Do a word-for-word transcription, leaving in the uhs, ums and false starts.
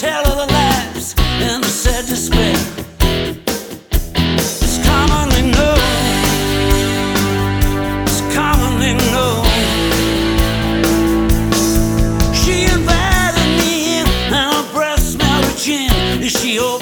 tell of the lives and the sad despair. It's commonly known, it's commonly known. She invited me in, and her breath smelled of gin. Is she over?